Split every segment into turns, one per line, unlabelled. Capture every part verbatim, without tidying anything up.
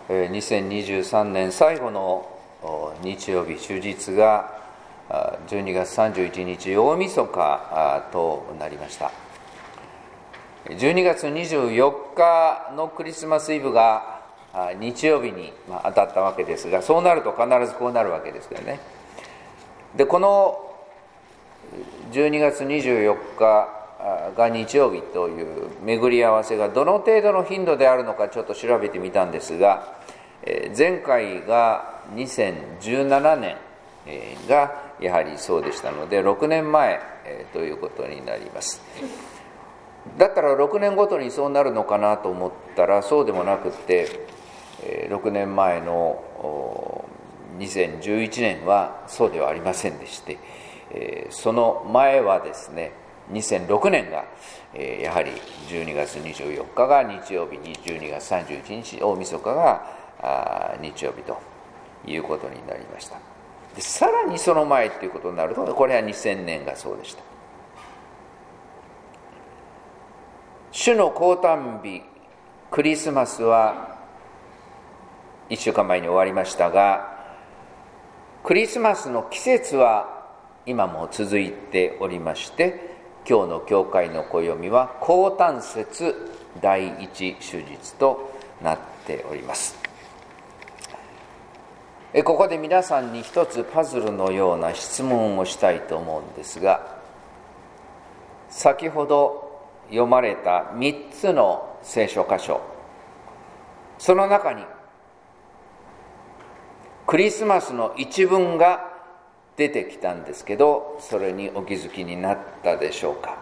にせんにじゅうさんねん最後の日曜日、終日がじゅうにがつさんじゅういちにち大晦日となりました。じゅうにがつにじゅうよっかのクリスマスイブが日曜日に当たったわけですが、そうなると必ずこうなるわけですけどね。でこのじゅうにがつにじゅうよっかが日曜日という巡り合わせがどの程度の頻度であるのかちょっと調べてみたんですが、前回がにせんじゅうななねんがやはりそうでしたので、ろくねんまえということになります。だったらろくねんごとにそうなるのかなと思ったら、そうでもなくってろくねんまえのにせんじゅういちねんはそうではありませんでして、その前はですね、にせんろくねんがやはりじゅうにがつにじゅうよっかが日曜日に、じゅうにがつさんじゅういちにち大晦日が日曜日ということになりました。でさらにその前ということになると、これはにせんねんがそうでした。主の降誕日クリスマスはいっしゅうかんまえに終わりましたが、クリスマスの季節は今も続いておりまして、今日の教会の暦は降誕節第一主日となっております。ここで皆さんに一つパズルのような質問をしたいと思うんですが、先ほど読まれたみっつの聖書箇所、その中にクリスマスの一文が出てきたんですけど、それにお気づきになったでしょうか。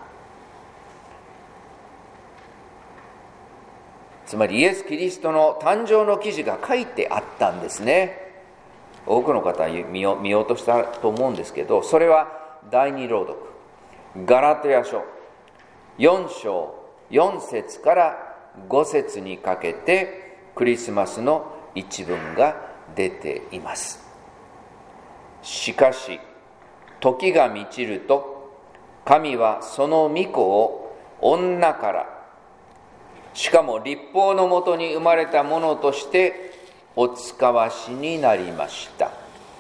つまりイエス・キリストの誕生の記事が書いてあったんですね。多くの方は見よう、見ようとしたと思うんですけど、それは第二朗読ガラテヤ書よんしょうよんせつからごせつにかけてクリスマスの一文が出ています。しかし時が満ちると、神はその御子を女から、しかも律法のもとに生まれたものとしてお使わしになりました。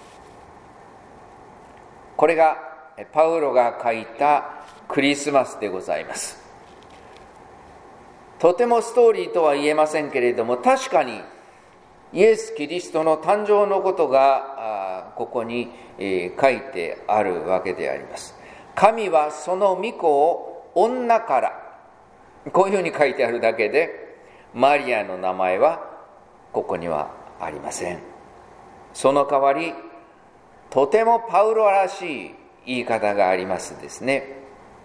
これがパウロが書いたクリスマスでございます。とてもストーリーとは言えませんけれども、確かにイエス・キリストの誕生のことがここに書いてあるわけであります。神はその御子を女から、こういうふうに書いてあるだけで、マリアの名前はここにはありません。その代わり、とてもパウロらしい言い方がありますですね。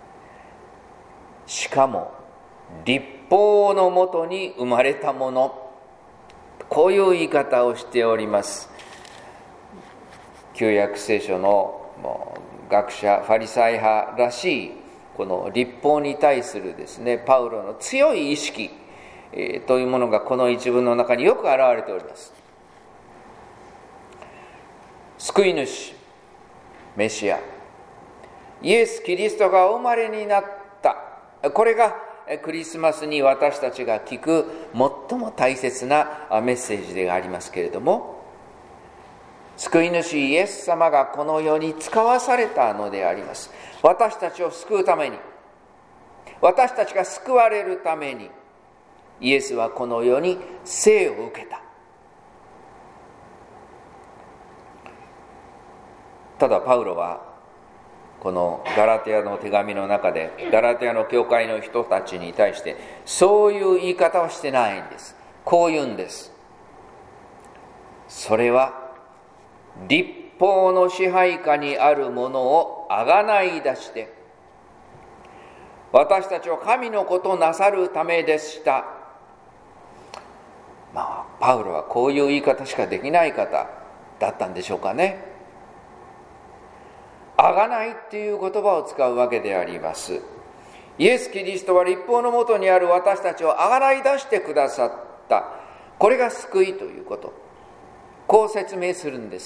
しかも律法のもとに生まれたもの、こういう言い方をしております。旧約聖書の学者ファリサイ派らしいこの律法に対するですね、パウロの強い意識、えー、というものがこの一文の中によく現れております。救い主メシアイエス・キリストがお生まれになった、これがクリスマスに私たちが聞く最も大切なメッセージでありますけれども、救い主イエス様がこの世に使わされたのであります。私たちを救うために、私たちが救われるために、イエスはこの世に生を受けた。ただパウロはこのガラテヤの手紙の中で、ガラテヤの教会の人たちに対してそういう言い方はしてないんです。こう言うんです。それは律法の支配下にあるものをあがない出して、私たちを神の子となさるためでした。まあパウロはこういう言い方しかできない方だったんでしょうかね。あがないっていう言葉を使うわけであります。イエス・キリストは律法のもとにある私たちをあがない出してくださった。これが救いということ。こう説明するんです。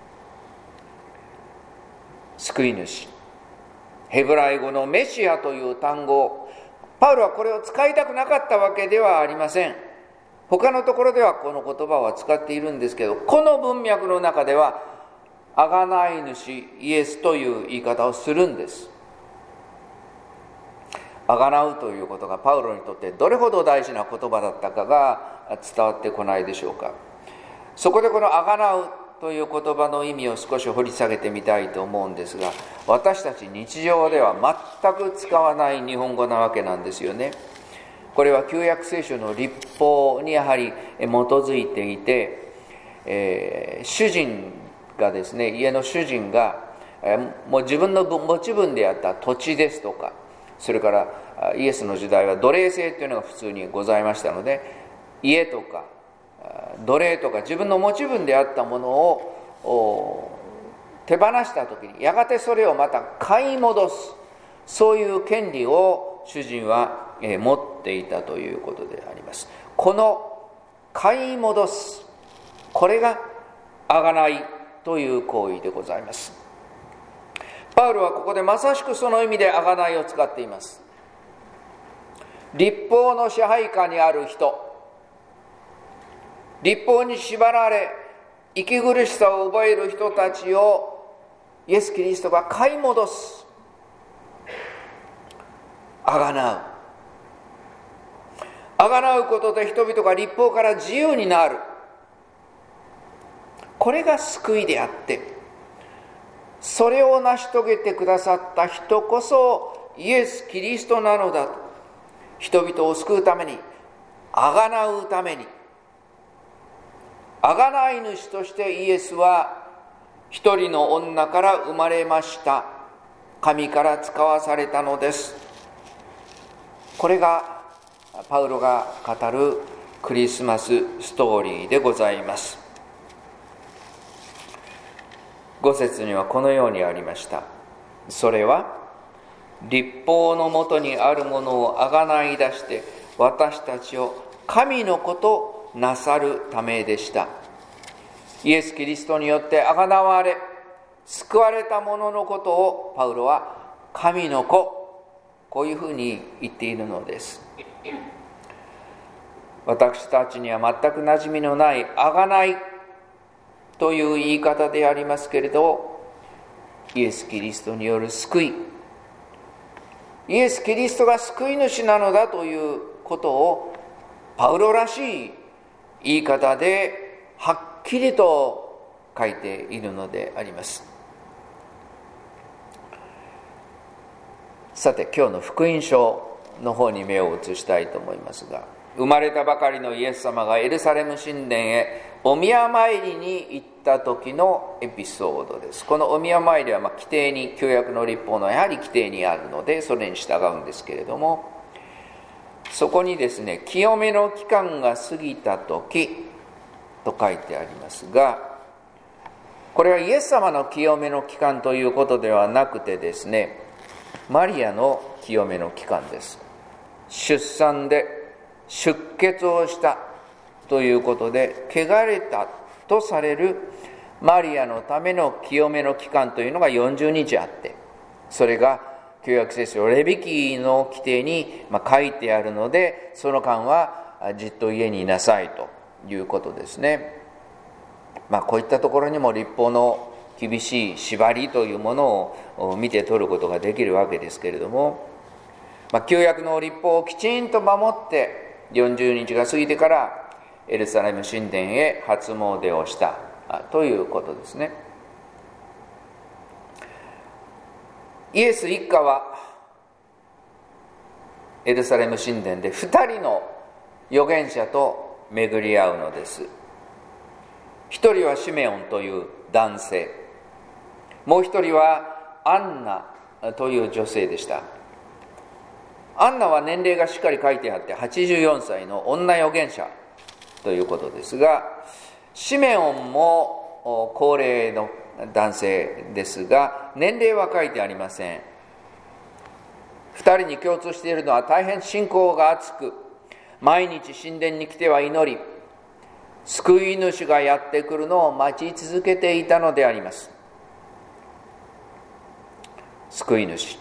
救い主、ヘブライ語のメシアという単語、パウロはこれを使いたくなかったわけではありません。 他のところではこの言葉は使っているんですけど、この文脈の中では贖い主イエスという言い方をするんです。贖うということがパウロにとってどれほど大事な言葉だったかが伝わってこないでしょうか。そこでこの贖うという言葉の意味を少し掘り下げてみたいと思うんですが、私たち日常では全く使わない日本語なわけなんですよね。これは旧約聖書の律法にやはり基づいていて、えー、主人がですね、家の主人が、えー、もう自分の持ち分であった土地ですとか、それからイエスの時代は奴隷制というのが普通にございましたので、家とか奴隷とか自分の持ち分であったものを手放した時にやがてそれをまた買い戻す、そういう権利を主人は持っていたということであります。この買い戻す、これが贖いという行為でございます。パウロはここでまさしくその意味で贖いを使っています。律法の支配下にある人、律法に縛られ息苦しさを覚える人たちをイエス・キリストが買い戻す、贖う。贖うことで人々が律法から自由になる。これが救いであって、それを成し遂げてくださった人こそイエス・キリストなのだと、人々を救うために、贖うために、贖い主としてイエスは一人の女から生まれました。神から使わされたのです。これがパウロが語るクリスマスストーリーでございます。ご節にはこのようにありました。それは律法のもとにあるものをあがない出して私たちを神の子となさるためでした。イエス・キリストによってあがなわれ救われた者のことをパウロは神の子、こういうふうに言っているのです。私たちには全く馴染みのないあがないという言い方でありますけれど、イエス・キリストによる救い、イエス・キリストが救い主なのだということをパウロらしい言い方ではっきりと書いているのであります。さて、今日の福音書の方に目を移したいと思いますが、生まれたばかりのイエス様がエルサレム神殿へお宮参りに行った時のエピソードです。このお宮参りはまあ規定に、旧約の律法のやはり規定にあるのでそれに従うんですけれども、そこにですね、清めの期間が過ぎた時と書いてありますが、これはイエス様の清めの期間ということではなくてですね、マリアの清めの期間です。出産で出血をしたということで汚れたとされるマリアのための清めの期間というのがよんじゅうにちあって、それが旧約聖書レビ記の規定に書いてあるので、その間はじっと家にいなさいということですね。まあ、こういったところにも律法の厳しい縛りというものを見て取ることができるわけですけれども、まあ、旧約の律法をきちんと守ってよんじゅうにちが過ぎてからエルサレム神殿へ初詣をしたということですね。イエス一家はエルサレム神殿でふたりの預言者と巡り合うのです。一人はシメオンという男性、もう一人はアンナという女性でした。アンナは年齢がしっかり書いてあってはちじゅうよんさいの女預言者ということですが、シメオンも高齢の男性ですが年齢は書いてありません。二人に共通しているのは大変信仰が厚く、毎日神殿に来ては祈り、救い主がやってくるのを待ち続けていたのであります。救い主、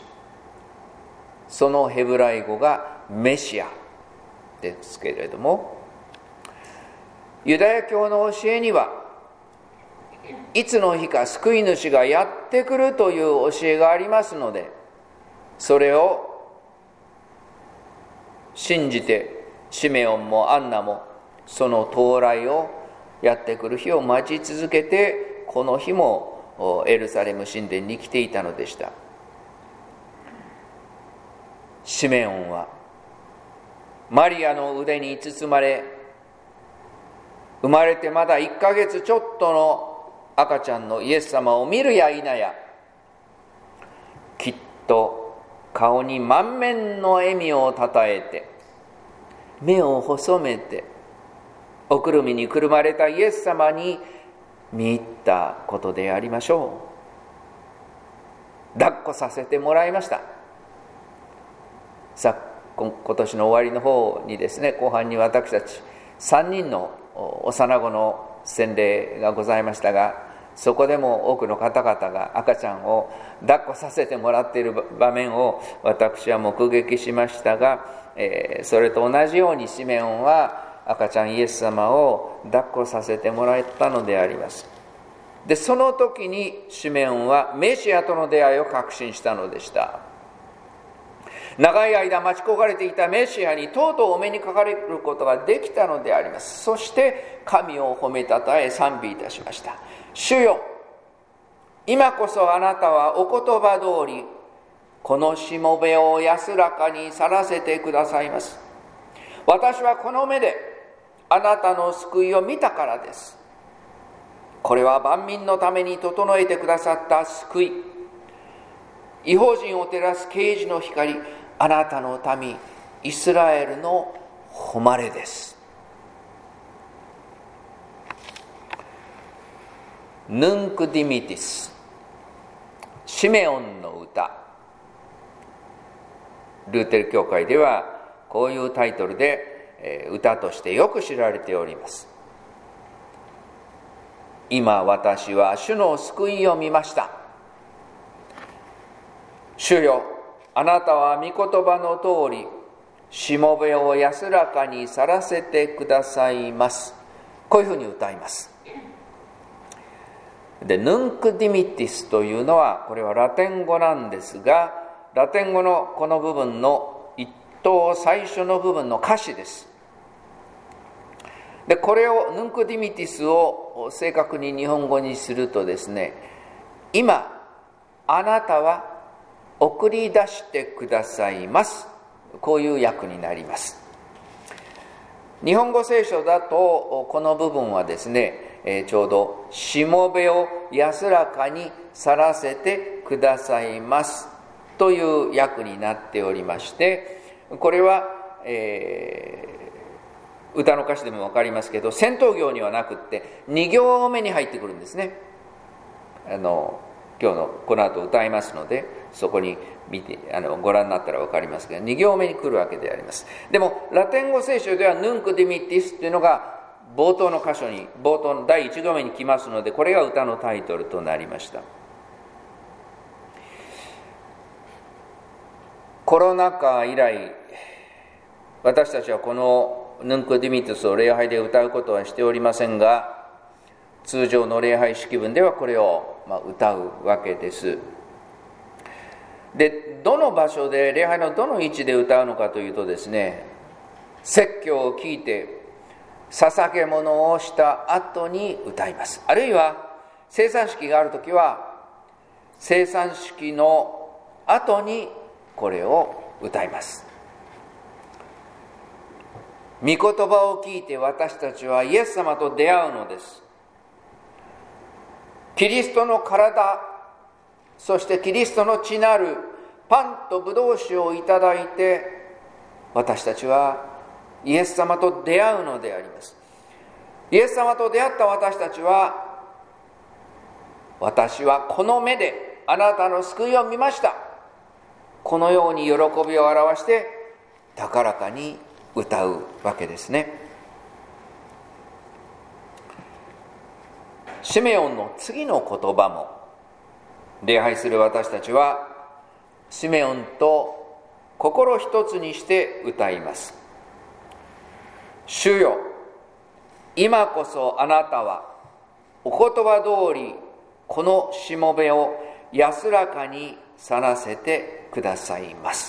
そのヘブライ語がメシアですけれども、 ユダヤ教の教えにはいつの日か救い主がやってくるという教えがありますので、それを信じてシメオンもアンナもその到来を、やってくる日を待ち続けて、この日もエルサレム神殿に来ていたのでした。シメオンはマリアの腕に包まれ、生まれてまだいっかげつちょっとの赤ちゃんのイエス様を見るや否や、きっと顔に満面の笑みをたたえて、目を細めて、おくるみにくるまれたイエス様に見入ったことでありましょう。抱っこさせてもらいました。さ今年の終わりの方にですね、後半に私たちさんにんの幼子の洗礼がございましたが、そこでも多くの方々が赤ちゃんを抱っこさせてもらっている場面を私は目撃しましたが、えー、それと同じようにシメオンは赤ちゃんイエス様を抱っこさせてもらったのであります。で、その時にシメオンはメシアとの出会いを確信したのでした。長い間待ち焦がれていたメシアにとうとうお目にかかれることができたのであります。そして神を褒めたたえ賛美いたしました。主よ、今こそあなたはお言葉通りこのしもべを安らかに去らせてくださいます。私はこの目であなたの救いを見たからです。これは万民のために整えてくださった救い、異邦人を照らす啓示の光、あなたの民イスラエルの誉れです。ヌンクディミティス、シメオンの歌。ルーテル教会ではこういうタイトルで歌としてよく知られております。今私は主の救いを見ました。主よ、あなたは御言葉の通りしもべを安らかに去らせてくださいます。こういうふうに歌います。で、ヌンクディミティスというのは、これはラテン語なんですが、ラテン語のこの部分の一等最初の部分の歌詞です。で、これをヌンクディミティスを正確に日本語にするとですね、今あなたは送り出してくださいます、こういう訳になります。日本語聖書だとこの部分はですね、えー、ちょうどしもべを安らかに去らせてくださいますという訳になっておりまして、これは、えー歌の歌詞でも分かりますけど、先頭行にはなくってに行目に入ってくるんですね。あの今日のこの後歌いますので、そこに見てあのご覧になったら分かりますが、に行目に来るわけであります。でもラテン語聖書ではヌンクディミティスというのが冒頭の箇所に、冒頭のだいいち行目に来ますので、これが歌のタイトルとなりました。コロナ禍以来、私たちはこのヌンクディミティスを礼拝で歌うことはしておりませんが、通常の礼拝式文ではこれをまあ歌うわけです。で、どの場所で、礼拝のどの位置で歌うのかというとですね、説教を聞いて捧げ物をした後に歌います。あるいは聖餐式があるときは聖餐式の後にこれを歌います。御言葉を聞いて私たちはイエス様と出会うのです。キリストの体、そしてキリストの血なるパンとブドウ酒をいただいて、私たちはイエス様と出会うのであります。イエス様と出会った私たちは、私はこの目であなたの救いを見ました、このように喜びを表して高らかに歌うわけですね。シメオンの次の言葉も礼拝する私たちはシメオンと心一つにして歌います。主よ、 今こそあなたはお言葉通りこのしもべを安らかに去らせてくださいます。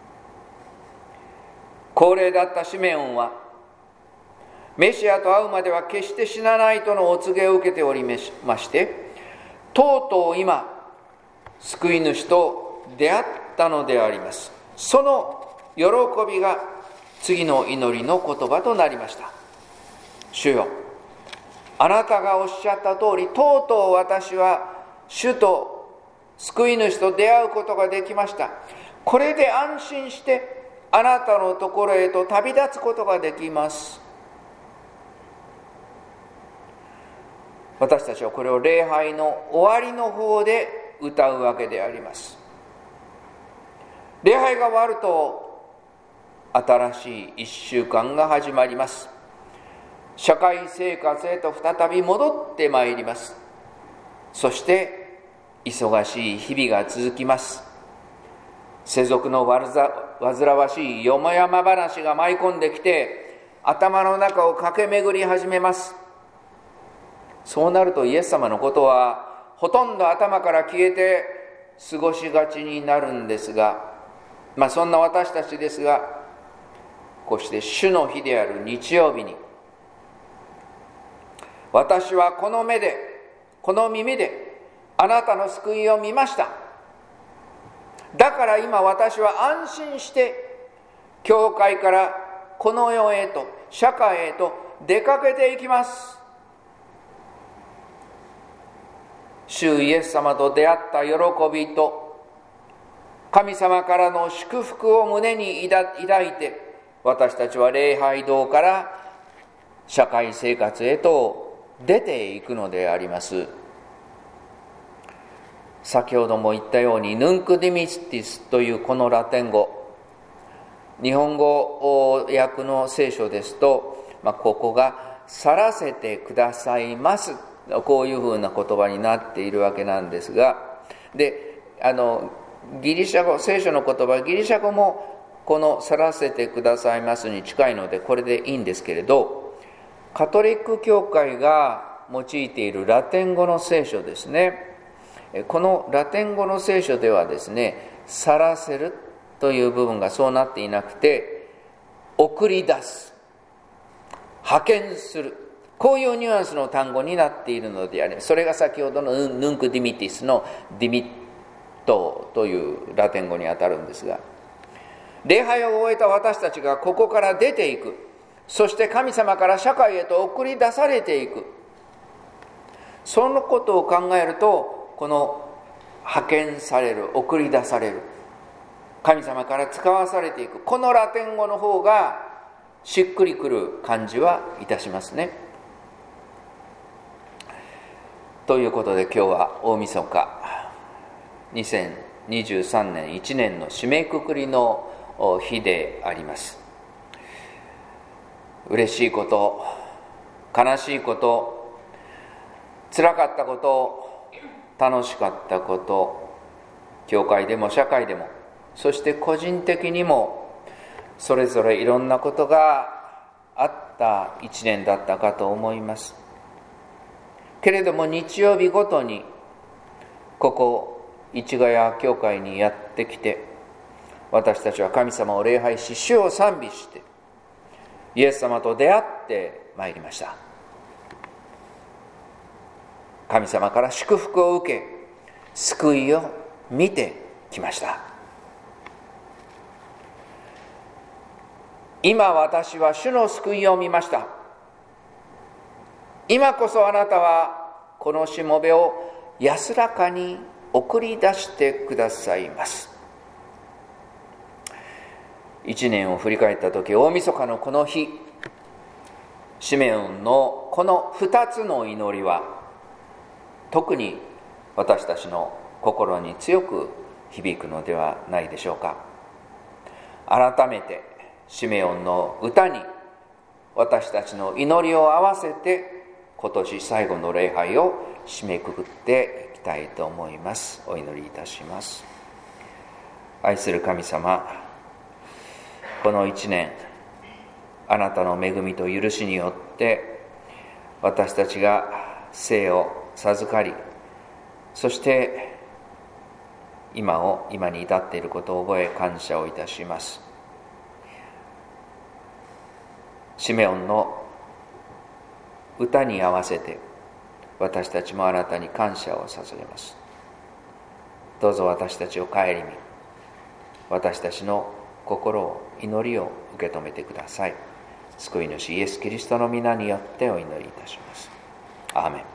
高齢だったシメオンはメシアと会うまでは決して死なないとのお告げを受けておりまして、とうとう今救い主と出会ったのであります。その喜びが次の祈りの言葉となりました。主よ、あなたがおっしゃった通り、とうとう私は主と救い主と出会うことができました。これで安心してあなたのところへと旅立つことができます。私たちはこれを礼拝の終わりの方で歌うわけであります。礼拝が終わると新しい一週間が始まります。社会生活へと再び戻ってまいります。そして忙しい日々が続きます。世俗の煩わしいよもやま話が舞い込んできて、頭の中を駆け巡り始めます。そうなるとイエス様のことはほとんど頭から消えて過ごしがちになるんですが、まあそんな私たちですが、こうして主の日である日曜日に、私はこの目で、この耳であなたの救いを見ました。だから今私は安心して教会からこの世へと社会へと出かけていきます。主イエス様と出会った喜びと神様からの祝福を胸に抱いて、私たちは礼拝堂から社会生活へと出ていくのであります。先ほども言ったように、ヌンクディミスティスというこのラテン語、日本語訳の聖書ですと、まあ、ここが去らせてくださいます、こういうふうな言葉になっているわけなんですが、であのギリシャ語、聖書の言葉、ギリシャ語もこの去らせてくださいますに近いのでこれでいいんですけれど、カトリック教会が用いているラテン語の聖書ですね、このラテン語の聖書ではですね、去らせるという部分がそうなっていなくて、送り出す、派遣する、こういうニュアンスの単語になっているのであります。それが先ほどのヌンクディミティスのディミットというラテン語にあたるんですが、礼拝を終えた私たちがここから出ていく、そして神様から社会へと送り出されていく、そのことを考えると、この派遣される、送り出される、神様から使わされていく、このラテン語の方がしっくりくる感じはいたしますね。ということで今日は大晦日、にせんにじゅうさんねんいちねんの締めくくりの日であります。嬉しいこと、悲しいこと、辛かったこと、楽しかったこと、教会でも社会でも、そして個人的にもそれぞれいろんなことがあった一年だったかと思います。けれども日曜日ごとにここ市ヶ谷教会にやってきて、私たちは神様を礼拝し、主を賛美してイエス様と出会ってまいりました。神様から祝福を受け、救いを見てきました。今私は主の救いを見ました。今こそあなたはこのしもべを安らかに送り出してくださいます。一年を振り返った時、大晦日のこの日、シメオンのこの二つの祈りは特に私たちの心に強く響くのではないでしょうか。改めてシメオンの歌に私たちの祈りを合わせて、今年最後の礼拝を締めくくっていきたいと思います。お祈りいたします。愛する神様、この一年、あなたの恵みと許しによって私たちが生を授かり、そして今を今に至っていることを覚え感謝をいたします。シメオンの歌に合わせて私たちもあなたに感謝を捧げます。どうぞ私たちを顧み、私たちの心を、祈りを受け止めてください。救い主イエス・キリストの皆によってお祈りいたします。アーメン。